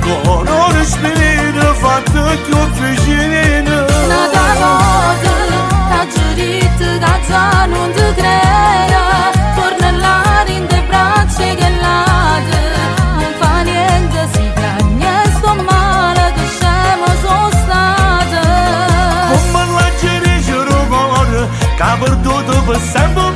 Color spirina fatta più vicina. Nada voda, ta giurit da già non ti crea. Torna là in te braccia gelate. Non fa niente, si piagne, sto male che scemo sono stata. Come la gerisce rumore, che ha perduto per sempre.